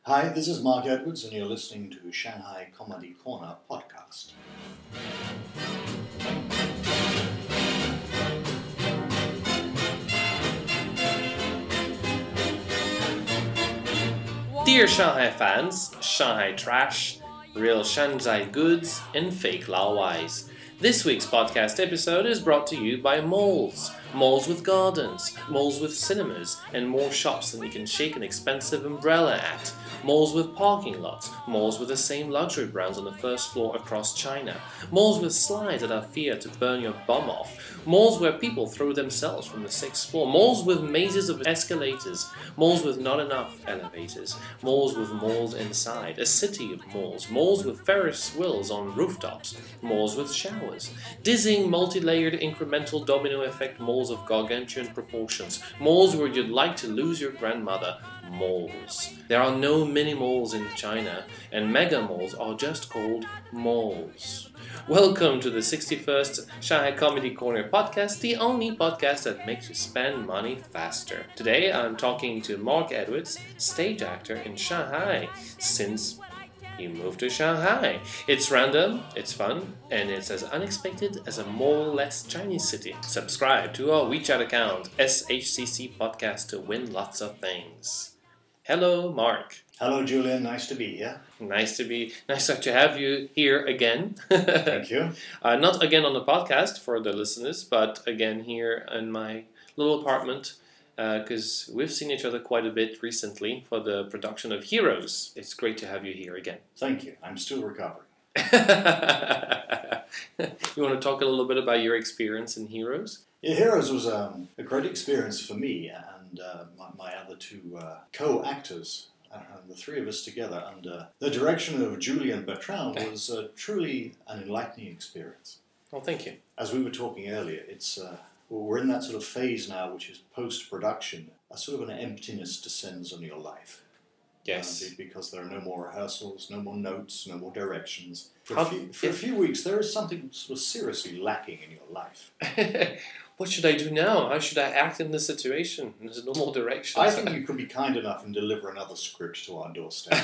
Hi, this is Mark Edwards, and you're listening to Shanghai Comedy Corner podcast. Dear Shanghai fans, Shanghai trash, real Shanzai goods, and fake Laowais. This week's podcast episode is brought to you by malls. Malls with gardens, malls with cinemas, and more shops than you can shake an expensive umbrella at. Malls with parking lots, malls with the same luxury brands on the first floor across China. Malls with slides that are feared to burn your bum off. Malls where people throw themselves from the 6th floor. Malls with mazes of escalators. Malls with not enough elevators. Malls with malls inside. A city of malls. Malls with Ferris wheels on rooftops. Malls with showers. Dizzying multi-layered incremental domino effect malls of gargantuan proportions. Malls where you'd like to lose your grandmother. Malls. There are no mini malls in China, and mega malls are just called malls. Welcome to the 61st Shanghai Comedy Corner podcast, the only podcast that makes you spend money faster. Today I'm talking to Mark Edwards, stage actor in Shanghai since he moved to Shanghai. It's random, it's fun, and it's as unexpected as a mall-less Chinese city. Subscribe to our WeChat account, SHCC Podcast, to win lots of things. Hello, Mark. Hello, Julian. Nice to be here. Nice to have you here again. Thank you. Not again on the podcast for the listeners, but again here in my little apartment, because we've seen each other quite a bit recently for the production of Heroes. It's great to have you here again. Thank you. I'm still recovering. You want to talk a little bit about your experience in Heroes? Yeah, Heroes was a great experience for me and my other two co-actors. And the three of us together under the direction of Julien Bertrand was truly an enlightening experience. Well, thank you. As we were talking earlier, we're in that sort of phase now, which is post-production. A sort of an emptiness descends on your life. Yes. Because there are no more rehearsals, no more notes, no more directions. For a few weeks, there is something sort of seriously lacking in your life. What should I do now? How should I act in this situation? There's no more directions. I think you could be kind enough and deliver another script to our doorstep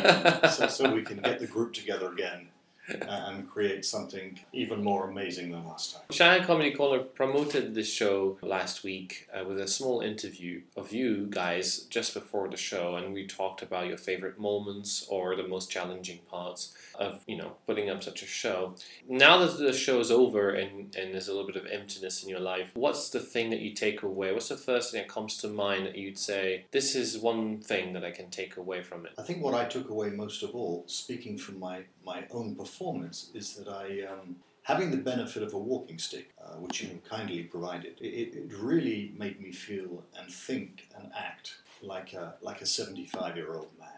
so we can get the group together again and create something even more amazing than last time. Shanghai Comedy Corner promoted this show last week with a small interview of you guys just before the show, and we talked about your favorite moments or the most challenging parts of, putting up such a show. Now that the show is over and there's a little bit of emptiness in your life, what's the thing that you take away? What's the first thing that comes to mind that you'd say, this is one thing that I can take away from it? I think what I took away most of all, speaking from my own performance, is that having the benefit of a walking stick, which you kindly provided, it really made me feel and think and act like a 75-year-old man.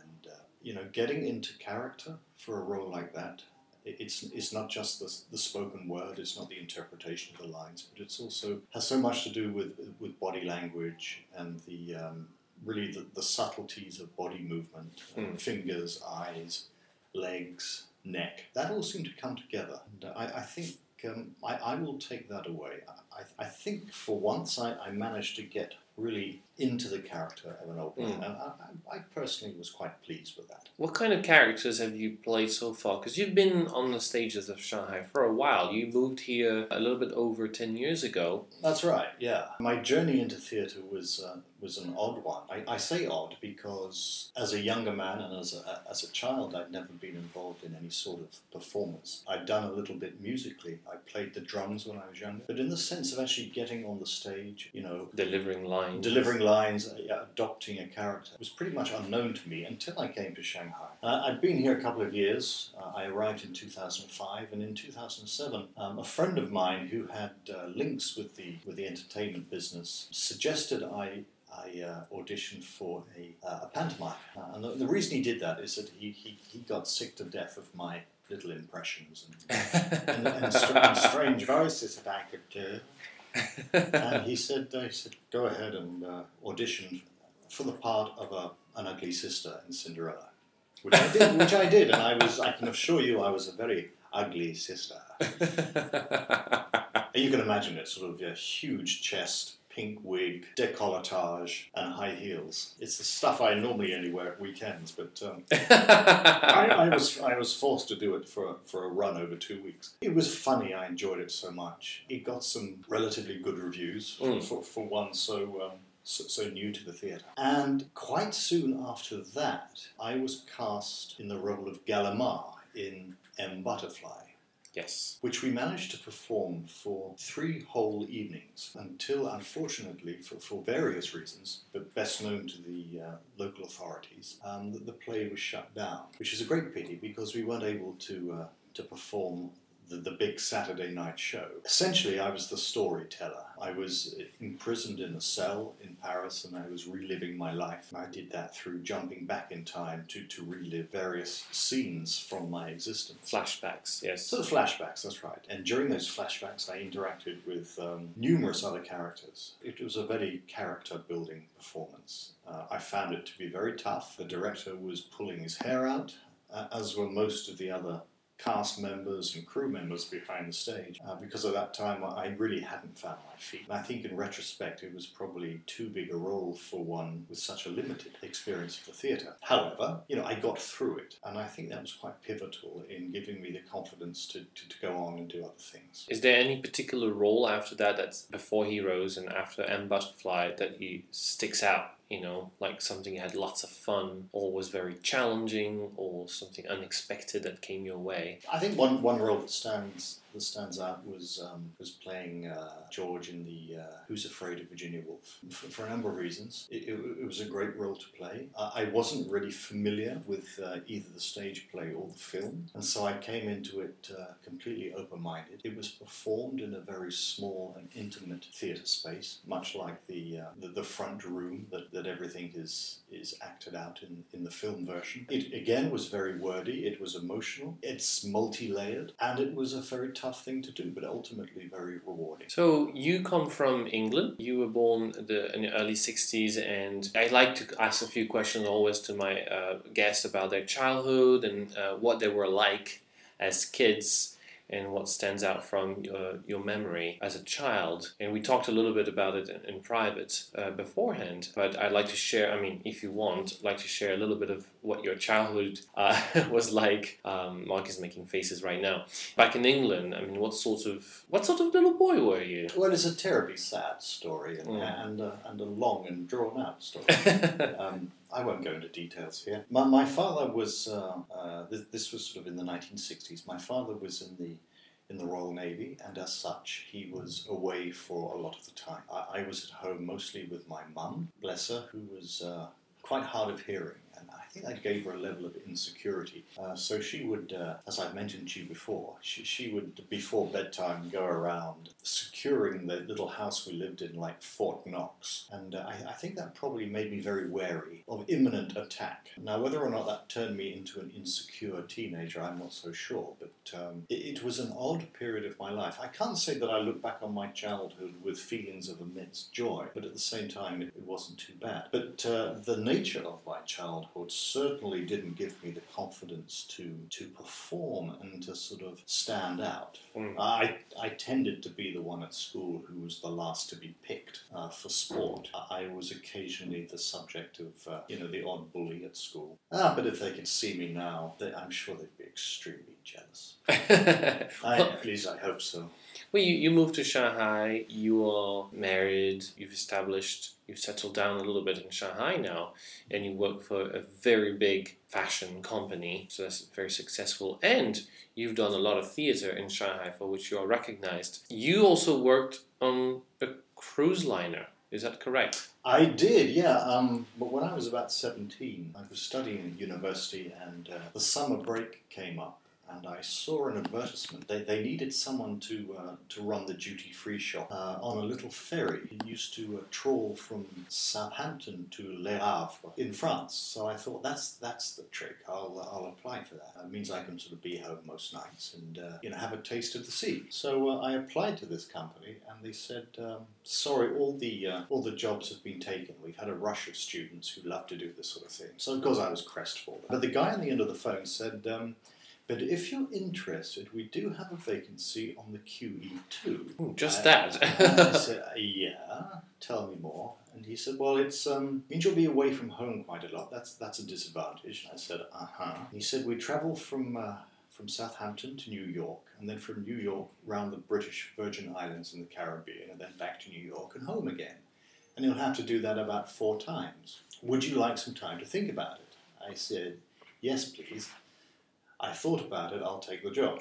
And getting into character for a role like that, it's not just the spoken word, it's not the interpretation of the lines, but it's also has so much to do with body language and really the subtleties of body movement, fingers, eyes, legs, neck. That all seemed to come together. And I think I will take that away. I think for once I managed to get really into the character of an old man. And I personally was quite pleased with that. What kind of characters have you played so far? Because you've been on the stages of Shanghai for a while. You moved here a little bit over 10 years ago. That's right, yeah. My journey into theatre was an odd one. I say odd because as a younger man and as a child, I'd never been involved in any sort of performance. I'd done a little bit musically. I played the drums when I was younger. But in the sense of actually getting on the stage, delivering lines, adopting a character, was pretty much unknown to me until I came to Shanghai. I'd been here a couple of years. I arrived in 2005, and in 2007, a friend of mine who had links with the entertainment business suggested I audition for a pantomime. And the reason he did that is that he got sick to death of my little impressions and strange voices that I could do. And he said, go ahead and audition for the part of an ugly sister in Cinderella, which I did, and I can assure you I was a very ugly sister. You can imagine it, sort of a huge chest, pink wig, décolletage, and high heels. It's the stuff I normally only wear at weekends, but I was forced to do it for a run over 2 weeks. It was funny. I enjoyed it so much. It got some relatively good reviews for one so new to the theatre. And quite soon after that, I was cast in the role of Gallimard in M. Butterfly. Yes. Which we managed to perform for 3 whole evenings until, unfortunately, for various reasons, but best known to the local authorities, the play was shut down, which is a great pity because we weren't able to perform the big Saturday night show. Essentially, I was the storyteller. I was imprisoned in a cell in Paris and I was reliving my life. I did that through jumping back in time to relive various scenes from my existence. Flashbacks, yes. So the flashbacks, that's right. And during those flashbacks, I interacted with numerous other characters. It was a very character-building performance. I found it to be very tough. The director was pulling his hair out, as were most of the other cast members and crew members behind the stage. Because at that time I really hadn't found my feet. And I think in retrospect it was probably too big a role for one with such a limited experience of the theatre. However, I got through it, and I think that was quite pivotal in giving me the confidence to go on and do other things. Is there any particular role after that, that's before Heroes and after M. Butterfly, that sticks out? Like something you had lots of fun, or was very challenging, or something unexpected that came your way? I think one role that stands out was playing George in the Who's Afraid of Virginia Woolf. For a number of reasons. It was a great role to play. I wasn't really familiar with either the stage play or the film, and so I came into it completely open-minded. It was performed in a very small and intimate theatre space, much like the front room that everything is acted out in the film version. It again was very wordy, it was emotional, it's multi-layered, and it was a very tough thing to do, but ultimately very rewarding. So you come from England. You were born in the early 60s, and I like to ask a few questions always to my guests about their childhood and what they were like as kids, and what stands out from your memory as a child. And we talked a little bit about it in private beforehand, but I'd like to share, if you want, I'd like to share a little bit of what your childhood was like. Mark is making faces right now. Back in England, what sort of little boy were you? Well, it's a terribly sad story and a long and drawn out story. I won't go into details here. My father was, this was sort of in the 1960s, my father was in the Royal Navy, and as such he was away for a lot of the time. I was at home mostly with my mum, bless her, who was quite hard of hearing, and I think that gave her a level of insecurity. So she would, as I've mentioned to you before, she would, before bedtime, go around securing the little house we lived in like Fort Knox. And I think that probably made me very wary of imminent attack. Now, whether or not that turned me into an insecure teenager, I'm not so sure, but it was an odd period of my life. I can't say that I look back on my childhood with feelings of immense joy, but at the same time, it wasn't too bad. But the nature of my childhood certainly didn't give me the confidence to perform and to sort of stand out. I tended to be the one at school who was the last to be picked for sport. I was occasionally the subject of, the odd bully at school. But if they could see me now, I'm sure they'd be extremely jealous. At least I hope so. Well, you moved to Shanghai, you are married, you've settled down a little bit in Shanghai now, and you work for a very big fashion company, so that's very successful, and you've done a lot of theatre in Shanghai for which you are recognized. You also worked on a cruise liner, is that correct? I did, yeah. But when I was about 17, I was studying at university, and the summer break came up. And I saw an advertisement. They needed someone to run the duty-free shop on a little ferry. It used to trawl from Southampton to Le Havre in France. So I thought, that's the trick. I'll apply for that. It means I can sort of be home most nights and have a taste of the sea. So I applied to this company, and they said, sorry, all the jobs have been taken. We've had a rush of students who love to do this sort of thing. So of course I was crestfallen. But the guy on the end of the phone said, But if you're interested, we do have a vacancy on the QE2. Ooh, just that. And I said, yeah, tell me more. And he said, well, it's means you'll be away from home quite a lot. That's a disadvantage. And I said, uh-huh. And he said, we travel from Southampton to New York, and then from New York round the British Virgin Islands in the Caribbean, and then back to New York and home again. And you'll have to do that about 4 times. Would you like some time to think about it? I said, yes, please. I thought about it, I'll take the job.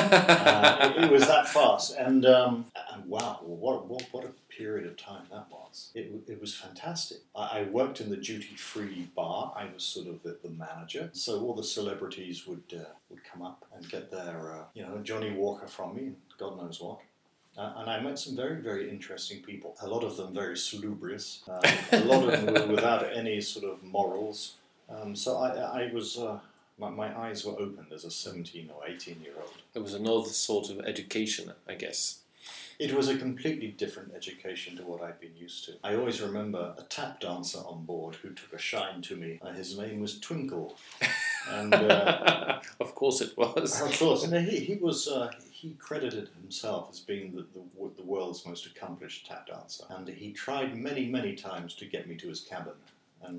It was that fast. And wow, what a period of time that was. It was fantastic. I worked in the duty-free bar. I was sort of the manager. So all the celebrities would come up and get their, Johnny Walker from me, and God knows what. And I met some very, very interesting people. A lot of them very salubrious. A lot of them were without any sort of morals. So I was... My eyes were opened as a 17 or 18-year-old. It was another sort of education, I guess. It was a completely different education to what I'd been used to. I always remember a tap dancer on board who took a shine to me. His name was Twinkle. And, of course it was. Of course. And he credited himself as being the world's most accomplished tap dancer. And he tried many, many times to get me to his cabin. And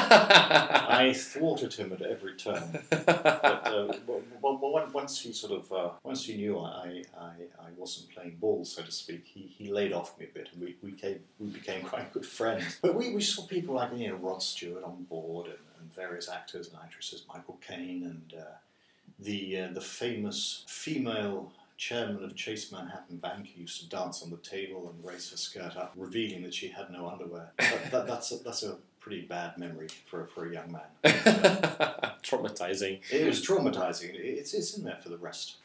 I thwarted him at every turn. But once he knew I wasn't playing ball, so to speak, he laid off me a bit, and we became quite good friends. But we saw people like Rod Stewart on board, and various actors and actresses, Michael Caine, and the famous female chairman of Chase Manhattan Bank, who used to dance on the table and raise her skirt up, revealing that she had no underwear. That's a pretty bad memory for a young man. Traumatizing. It was traumatizing. It's in there for the rest.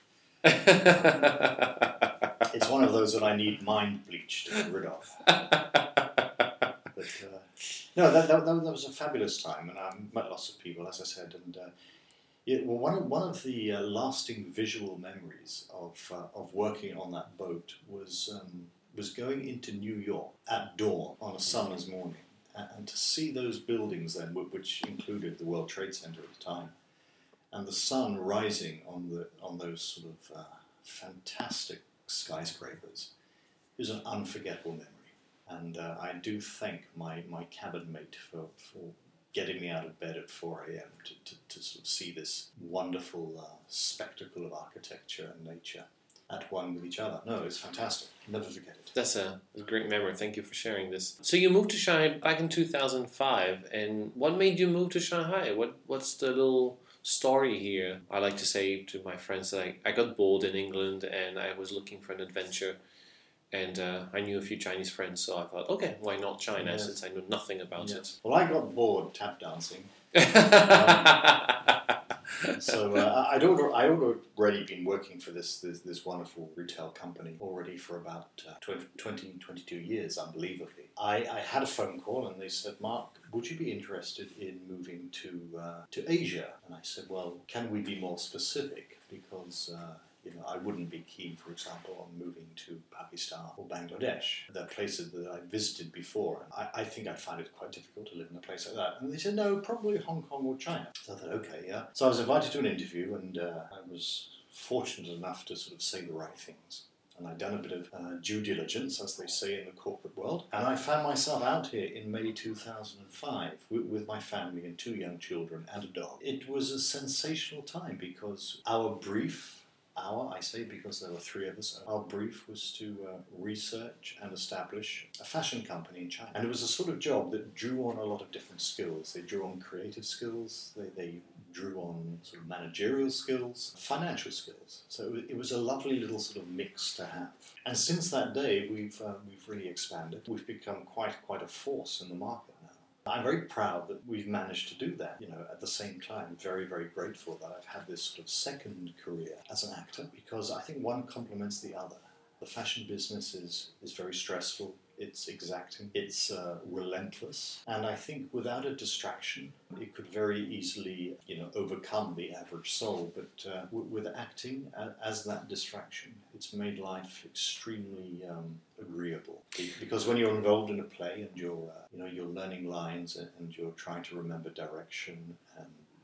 It's one of those that I need mind bleach to get rid of. But no, that was a fabulous time, and I met lots of people, as I said, and one of the lasting visual memories of working on that boat was going into New York at dawn on a summer's morning. And to see those buildings then, which included the World Trade Center at the time, and the sun rising on those sort of fantastic skyscrapers, it was an unforgettable memory. And I do thank my cabin mate for getting me out of bed at 4 a.m. to sort of see this wonderful spectacle of architecture and nature at one with each other. No, it's fantastic. Never forget it. That's a great memory. Thank you for sharing this. So you moved to Shanghai back in 2005, and what made you move to Shanghai? What's the little story here? I like to say to my friends that I got bored in England and I was looking for an adventure, and I knew a few Chinese friends, so I thought, okay, why not China, since I knew nothing about it. Well, I got bored tap dancing. So I'd already been working for this wonderful retail company already for about 22 years, unbelievably. I had a phone call and they said, Mark, would you be interested in moving to Asia? And I said, well, can we be more specific? Because I wouldn't be keen, for example, on moving to Pakistan or Bangladesh. They're places that I visited before. I think I'd find it quite difficult to live in a place like that. And they said, no, probably Hong Kong or China. So I thought, okay, yeah. So I was invited to an interview, and I was fortunate enough to sort of say the right things. And I'd done a bit of due diligence, as they say in the corporate world. And I found myself out here in May 2005 with my family and 2 young children and a dog. It was a sensational time because I say because there were 3 of us, our brief was to research and establish a fashion company in China. And it was a sort of job that drew on a lot of different skills. They drew on creative skills, they drew on sort of managerial skills, financial skills. So it was a lovely little sort of mix to have. And since that day, we've really expanded. We've become quite a force in the market now. I'm very proud that we've managed to do that. At the same time, very, very grateful that I've had this sort of second career as an actor, because I think one complements the other. The fashion business is very stressful, it's exacting, it's relentless, and I think without a distraction, it could very easily, overcome the average soul. But with acting as that distraction, it's made life extremely agreeable. Because when you're involved in a play and you're learning lines and you're trying to remember direction and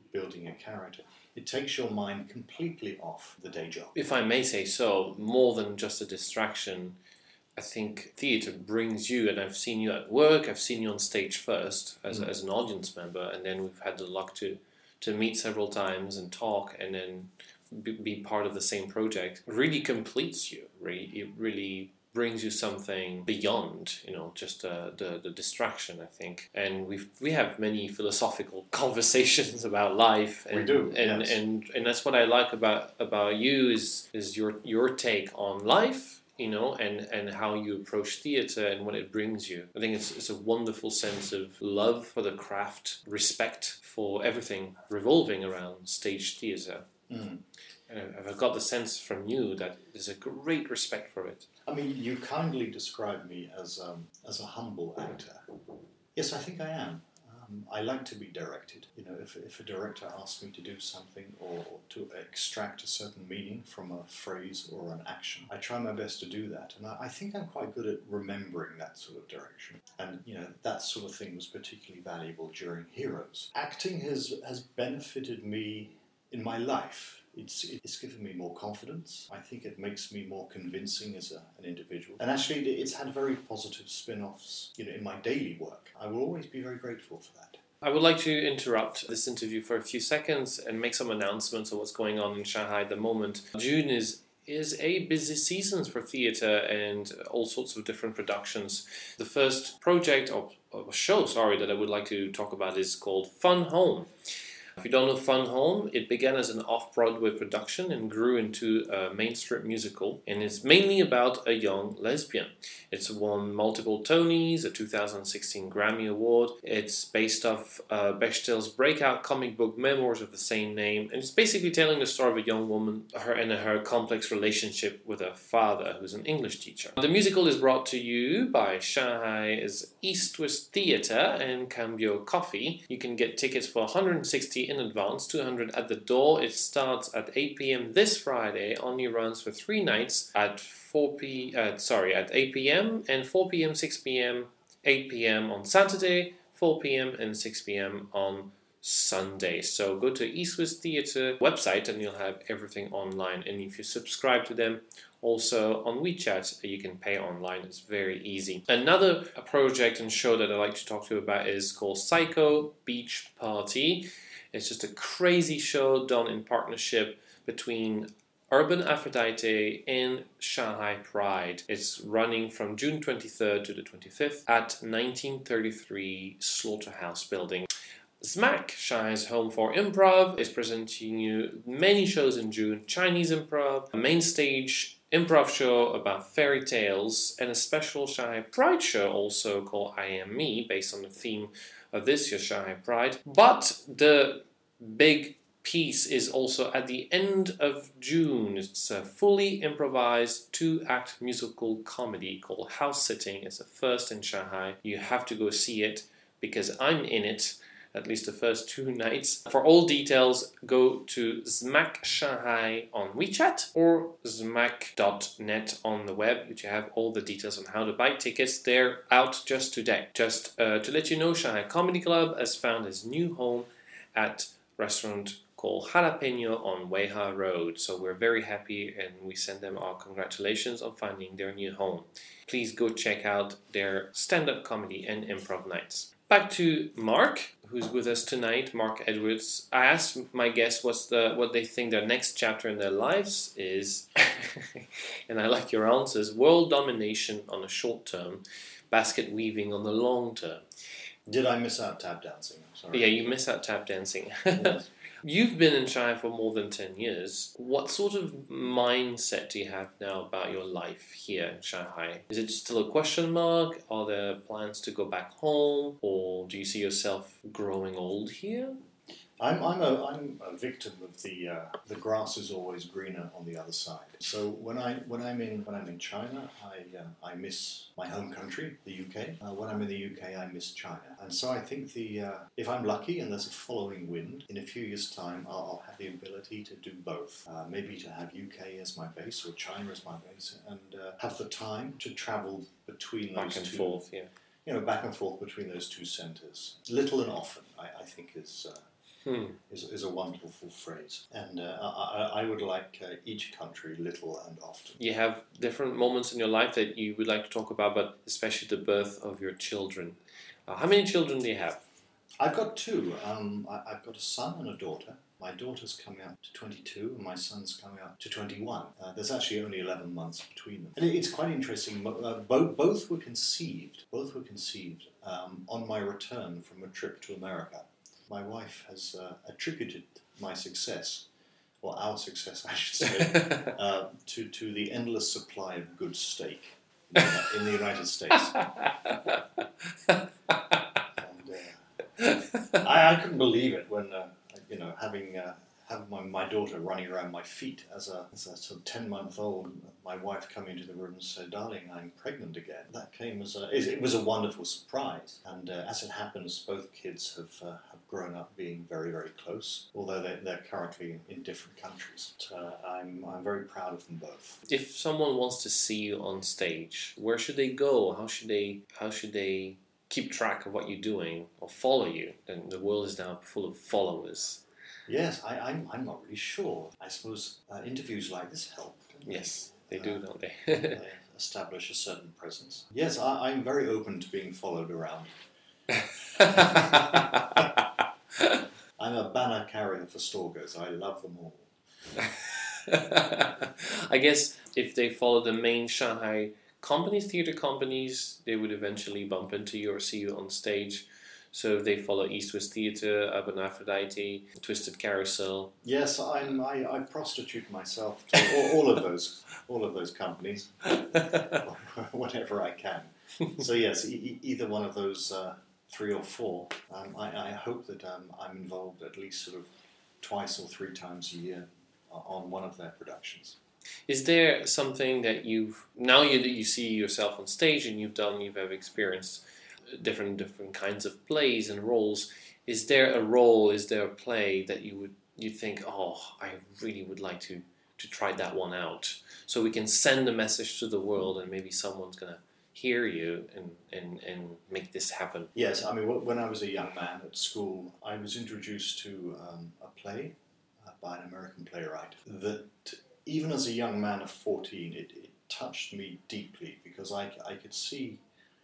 building a character, it takes your mind completely off the day job. If I may say so, more than just a distraction, I think theatre brings you, and I've seen you at work, I've seen you on stage first as an audience member, and then we've had the luck to meet several times and talk and then be part of the same project. It really completes you, it really brings you something beyond, just the distraction, I think. And we have many philosophical conversations about life. And, we do, and, yes. and that's what I like about you is your take on life, and how you approach theatre and what it brings you. I think it's a wonderful sense of love for the craft, respect for everything revolving around stage theatre. Mm. I've got the sense from you that there's a great respect for it. I mean, you kindly describe me as a humble actor. Yes, I think I am. I like to be directed. If a director asks me to do something or to extract a certain meaning from a phrase or an action, I try my best to do that. And I think I'm quite good at remembering that sort of direction. And, that sort of thing was particularly valuable during Heroes. Acting has benefited me in my life. It's given me more confidence. I think it makes me more convincing as an individual. And actually, it's had very positive spin-offs, in my daily work. I will always be very grateful for that. I would like to interrupt this interview for a few seconds and make some announcements of what's going on in Shanghai at the moment. June is a busy season for theatre and all sorts of different productions. The first project, or show, that I would like to talk about is called Fun Home. If you don't know Fun Home, it began as an off-Broadway production and grew into a mainstream musical, and it's mainly about a young lesbian. It's won multiple Tonys, a 2016 Grammy Award. It's based off Bechdel's breakout comic book Memoirs of the same name, and it's basically telling the story of a young woman and her complex relationship with her father, who's an English teacher. The musical is brought to you by Shanghai's East West Theatre and Cambio Coffee. You can get tickets for 160 in advance, 200 at the door. It starts at 8 p.m. this Friday, only runs for 3 nights at 8 p.m. and 4 p.m., 6 p.m., 8 p.m. on Saturday, 4 p.m. and 6 p.m. on Sunday. So go to East West Theatre website and you'll have everything online. And if you subscribe to them, also on WeChat, you can pay online. It's very easy. Another project and show that I'd like to talk to you about is called Psycho Beach Party. It's just a crazy show done in partnership between Urban Aphrodite and Shanghai Pride. It's running from June 23rd to the 25th at 1933 Slaughterhouse Building. SMAC, Shanghai's home for improv, is presenting you many shows in June. Chinese improv, a main stage improv show about fairy tales, and a special Shanghai Pride show also called I Am Me, based on the theme of this year's Shanghai Pride. But the big piece is also at the end of June. It's a fully improvised 2-act musical comedy called House Sitting. It's the first in Shanghai. You have to go see it because I'm in it, at least the first 2 nights. For all details, go to SMAC Shanghai on WeChat or smac.net on the web, which you have all the details on how to buy tickets. They're out just today. Just to let you know, Shanghai Comedy Club has found its new home at restaurant called Jalapeno on Weiha Road. So we're very happy and we send them our congratulations on finding their new home. Please go check out their stand-up comedy and improv nights. Back to Mark, who's with us tonight, Mark Edwards. I asked my guests what they think their next chapter in their lives is, and I like your answers. World domination on the short term, basket weaving on the long term. Did I miss out tap dancing? I'm sorry. Yeah, you miss out tap dancing. Yes. You've been in China for more than 10 years. What sort of mindset do you have now about your life here in Shanghai? Is it still a question mark? Are there plans to go back home? Or do you see yourself growing old here? I'm a victim of the grass is always greener on the other side. So when I'm in China, I miss my home country, the UK. When I'm in the UK, I miss China. And so I think if I'm lucky and there's a following wind, in a few years' time, I'll have the ability to do both. Maybe to have UK as my base or China as my base, and have the time to travel between those two. Back and forth, yeah. Back and forth between those two centres. Little and often, I think is is a wonderful phrase. And I would like each country little and often. You have different moments in your life that you would like to talk about, but especially the birth of your children. How many children do you have? I've got two. I've got a son and a daughter. My daughter's coming up to 22 and my son's coming up to 21. There's actually only 11 months between them. And it's quite interesting. Both were conceived on my return from a trip to America. My wife has attributed my success, or our success I should say, to the endless supply of good steak in the United States. I couldn't believe it when having my daughter running around my feet as a sort of 10-month-old, my wife coming into the room and said, "Darling, I'm pregnant again." That came it was a wonderful surprise, and as it happens, both kids have grown up being very, very close, although they're currently in different countries. But, I'm very proud of them both. If someone wants to see you on stage, where should they go? How should they keep track of what you're doing or follow you? And the world is now full of followers. Yes, I'm not really sure. I suppose interviews like this help. Yes, they do, don't they? They establish a certain presence. Yes, I'm very open to being followed around. I'm a banner carrier for stalkers. I love them all. I guess if they follow the main Shanghai companies, theatre companies, they would eventually bump into you or see you on stage. So if they follow East West Theatre, Urban Aphrodite, Twisted Carousel. Yes, I prostitute myself to all of those companies whenever I can. So yes, either one of those 3 or 4. I hope that I'm involved at least sort of twice or 3 times a year on one of their productions. Is there something that now that you see yourself on stage and you've experienced different kinds of plays and roles, is there a play that you think, oh, I really would like to try that one out, so we can send a message to the world and maybe someone's gonna hear you and make this happen? Yes, I mean, when I was a young man at school, I was introduced to a play by an American playwright that, even as a young man of 14, it touched me deeply, because I could see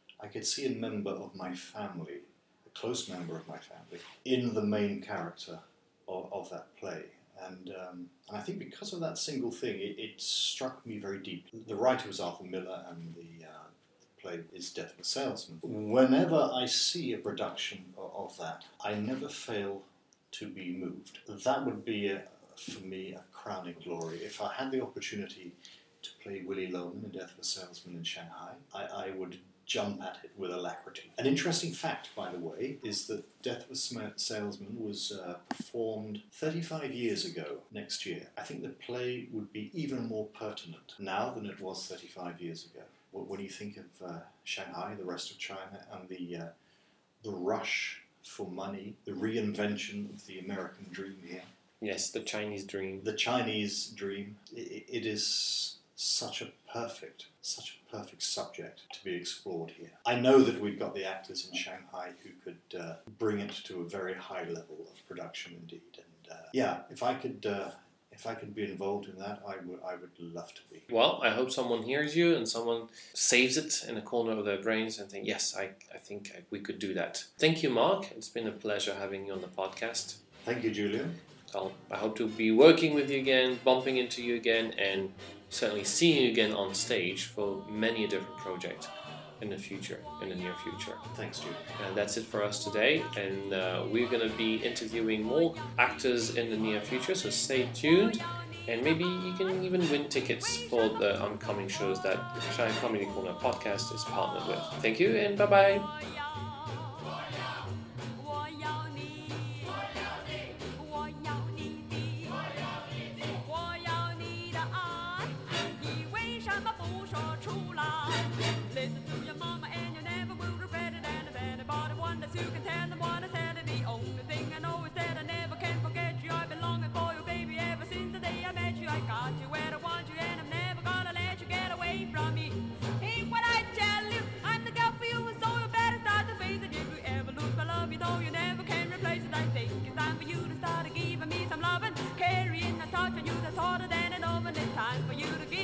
a member of my family, a close member of my family, in the main character of that play. And I think because of that single thing, it struck me very deeply. The writer was Arthur Miller, and the play is Death of a Salesman. Whenever I see a production of that, I never fail to be moved. That would be, for me, a crowning glory. If I had the opportunity to play Willy Loman in Death of a Salesman in Shanghai, I would jump at it with alacrity. An interesting fact, by the way, is that Death of a Salesman was performed 35 years ago next year. I think the play would be even more pertinent now than it was 35 years ago. When you think of Shanghai, the rest of China, and the rush for money, the reinvention of the American dream here. Yes, the Chinese dream. The Chinese dream. It is such a perfect subject to be explored here. I know that we've got the actors in Shanghai who could bring it to a very high level of production indeed. And if I could be involved in that, I would love to be. Well, I hope someone hears you and someone saves it in a corner of their brains and think, yes, I think we could do that. Thank you, Mark. It's been a pleasure having you on the podcast. Thank you, Julian. I hope to be working with you again, bumping into you again, and certainly seeing you again on stage for many a different project in the near future. Thanks, Julian. And that's it for us today, and we're going to be interviewing more actors in the near future, so stay tuned, and maybe you can even win tickets for the upcoming shows that Shanghai Comedy Corner podcast is partnered with. Thank you, and bye-bye. You can tell them what I said, and the only thing I know is that I never can forget you. I've been longing for you, baby, ever since the day I met you. I got you where I want you, and I'm never gonna let you get away from me. Ain't what I tell you, I'm the girl for you, and so you better start touching you that's harder than an oven. It's time for you to give